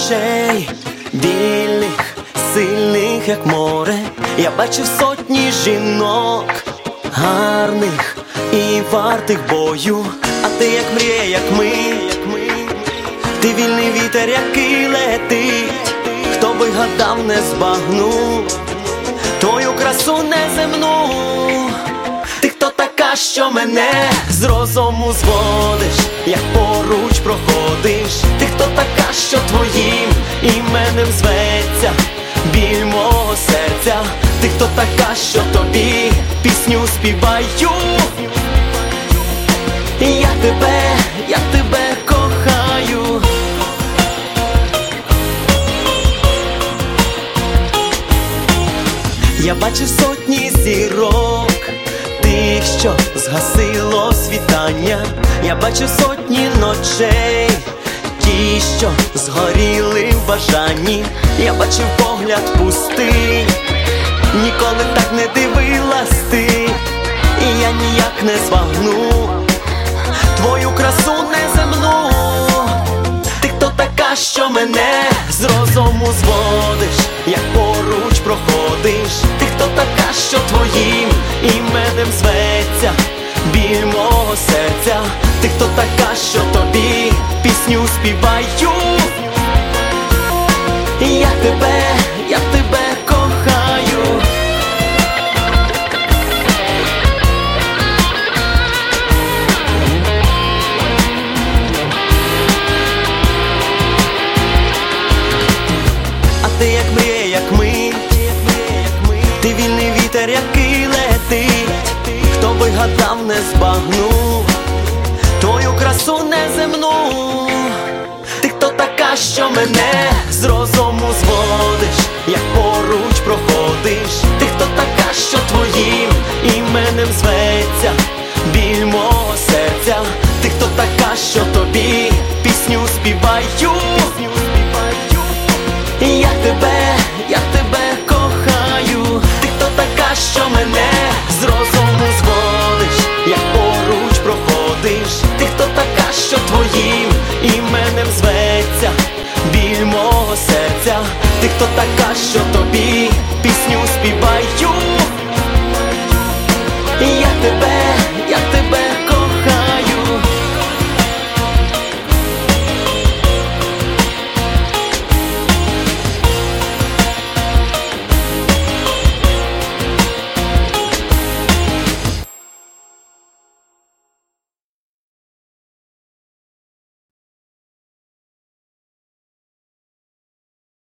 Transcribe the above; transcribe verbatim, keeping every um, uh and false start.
очей, вільних, сильних, як море. Я бачив сотні жінок, гарних і вартих бою. А ти як мрія, як ми, ти вільний вітер, який летить. Хто би гадав, не збагнув твою красу неземну. Ти хто така, що мене з розуму зводиш, як поруч проходиш? Ти хто така, що твоїм іменем зветься біль мого серця? Ти хто така, що тобі пісню співаю? Я тебе, я тебе кохаю. Я бачив сотні зірок, тих, що згасило світання. Я бачив сотні ночей, ті, що згоріли в бажанні. Я бачив погляд пустий, ніколи так не дивилась ти. І я ніяк не збагну твою красу неземну. Ти хто така, що мене з розуму зводиш, як поруч проходиш? Ти хто така, що твоїм іменем зветься біль мого серця? Ти хто така, що тобі пісню співаю? Я тебе, я тебе кохаю. Ти як мрія, як ми, ти вільний вітер, який летить. Хто би гадав, не збагнув твою красу неземну. Ти хто така, що мене з розуму зводиш, як поруч проходиш? Ти хто така, що твоїм іменем зветься біль мого серця? Ти хто така, що тобі пісню співаю? Я тебе, я тебе кохаю. Ти хто така, що мене з розуму зводиш, як поруч проходиш? Ти хто така, що твоїм іменем зветься біль мого серця? Ти хто така, що тобі пісню співаю? Я тебе, я тебе